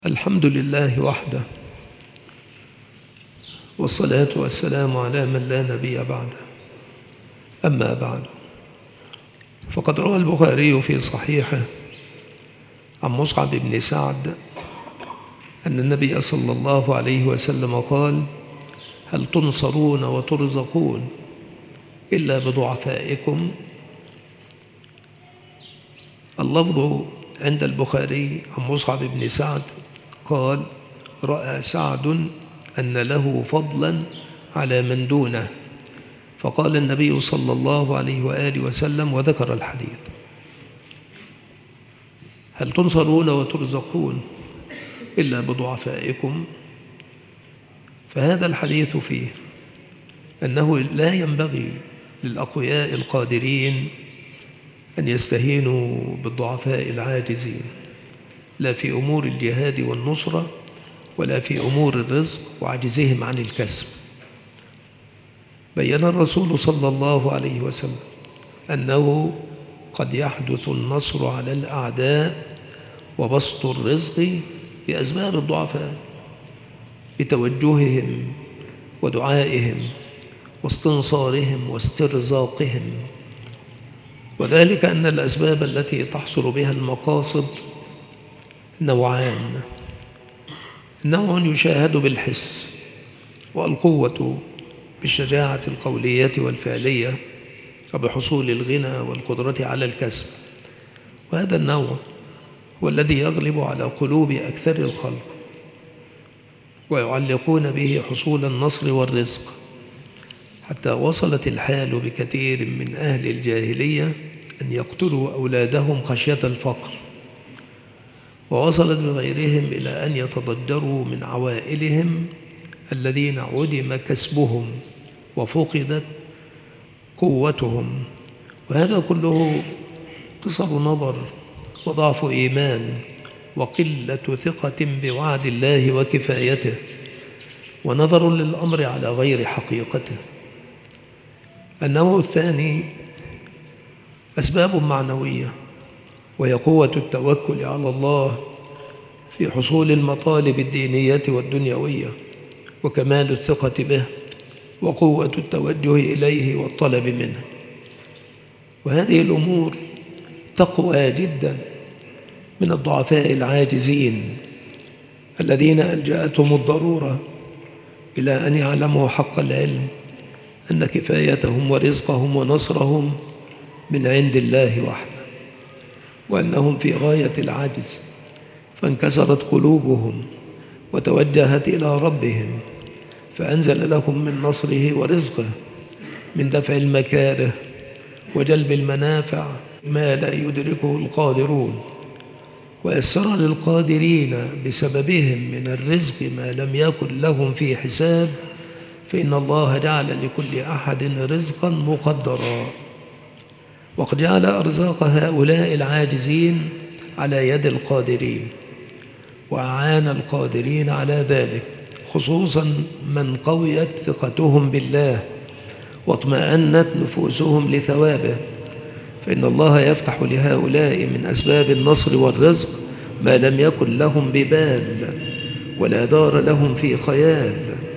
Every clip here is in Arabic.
الحمد لله وحده، والصلاة والسلام على من لا نبي بعده. أما بعد، فقد روى البخاري في صحيحه عن مصعب بن سعد أن النبي صلى الله عليه وسلم قال: هل تنصرون وترزقون إلا بضعفائكم؟ اللفظ عند البخاري عن مصعب بن سعد قال: رأى سعد أن له فضلا على من دونه، فقال النبي صلى الله عليه وآله وسلم وذكر الحديث: هل تنصرون وترزقون إلا بضعفائكم؟ فهذا الحديث فيه أنه لا ينبغي للأقوياء القادرين أن يستهينوا بالضعفاء العاجزين، لا في أمور الجهاد والنصرة ولا في أمور الرزق وعجزهم عن الكسب. بيّن الرسول صلى الله عليه وسلم أنه قد يحدث النصر على الأعداء وبسط الرزق بأسباب الضعفاء، بتوجههم ودعائهم واستنصارهم واسترزاقهم، وذلك أن الأسباب التي تحصل بها المقاصد نوعان: نوع يشاهد بالحس، والقوة بالشجاعة القولية والفعلية وبحصول الغنى والقدرة على الكسب، وهذا النوع هو الذي يغلب على قلوب أكثر الخلق، ويعلقون به حصول النصر والرزق، حتى وصلت الحال بكثير من أهل الجاهلية أن يقتلوا أولادهم خشية الفقر، ووصلت بغيرهم إلى أن يتضجروا من عوائلهم الذين عدم كسبهم وفقدت قوتهم، وهذا كله قصر نظر وضعف إيمان وقلة ثقة بوعد الله وكفايته، ونظر للأمر على غير حقيقته. النوع الثاني أسباب معنوية، وهي قوة التوكل على الله في حصول المطالب الدينية والدنيوية، وكمال الثقة به، وقوة التوجه إليه والطلب منه. وهذه الأمور تقوى جدا من الضعفاء العاجزين الذين ألجأتهم الضرورة إلى أن يعلموا حق العلم أن كفايتهم ورزقهم ونصرهم من عند الله وحده، وأنهم في غاية العجز، فانكسرت قلوبهم وتوجهت إلى ربهم، فأنزل لهم من نصره ورزقه، من دفع المكاره وجلب المنافع ما لا يدركه القادرون، ويسر للقادرين بسببهم من الرزق ما لم يكن لهم في حساب، فإن الله جعل لكل أحد رزقا مقدرا، وقد جعل أرزاق هؤلاء العاجزين على يد القادرين، وأعان القادرين على ذلك، خصوصا من قويت ثقتهم بالله واطمأنت نفوسهم لثوابه، فإن الله يفتح لهؤلاء من أسباب النصر والرزق ما لم يكن لهم ببال ولا دار لهم في خيال.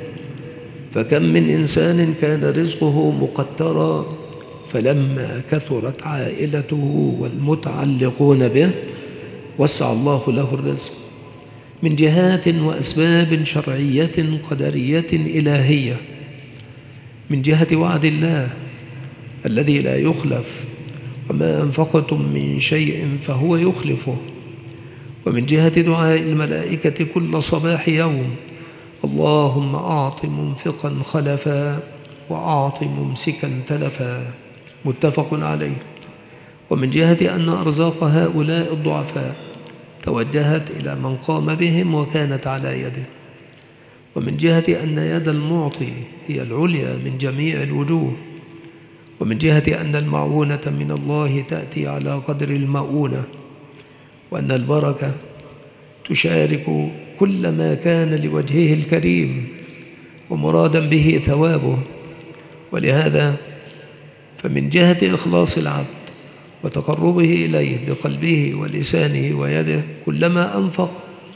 فكم من إنسان كان رزقه مقترا، فلما كثرت عائلته والمتعلقون به وسع الله له الرزق من جهات وأسباب شرعية قدرية إلهية، من جهة وعد الله الذي لا يخلف: وما أنفقتم من شيء فهو يخلفه، ومن جهة دعاء الملائكة كل صباح يوم: اللهم أعط منفقا خلفا وأعط ممسكا تلفا، متفق عليه. ومن جهة أن أرزاق هؤلاء الضعفاء توجهت إلى من قام بهم وكانت على يده، ومن جهة أن يد المعطي هي العليا من جميع الوجوه، ومن جهة أن المعونة من الله تأتي على قدر المؤونة، وأن البركة تشارك كل ما كان لوجهه الكريم ومرادا به ثوابه. ولهذا فمن جهة إخلاص العبد وتقربه إليه بقلبه ولسانه ويده، كلما أنفق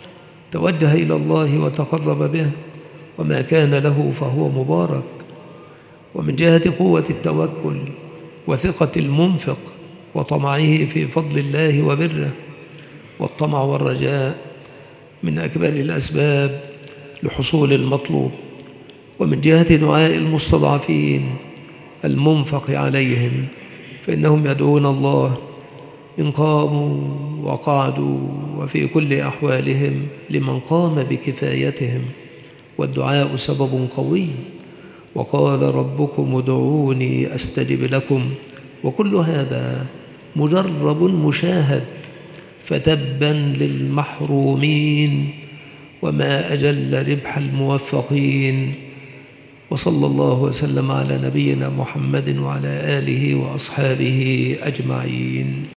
توجه إلى الله وتقرب به، وما كان له فهو مبارك. ومن جهة قوة التوكل وثقة المنفق وطمعه في فضل الله وبره، والطمع والرجاء من أكبر الأسباب لحصول المطلوب. ومن جهة دعاء المستضعفين المنفق عليهم، فإنهم يدعون الله إن قاموا وقعدوا وفي كل أحوالهم لمن قام بكفايتهم، والدعاء سبب قوي. وقال ربكم ادعوني أستجب لكم، وكل هذا مجرب مشاهد، فتبا للمحرومين وما أجل ربح الموفقين. وصلى الله وسلم على نبينا محمد وعلى آله وأصحابه أجمعين.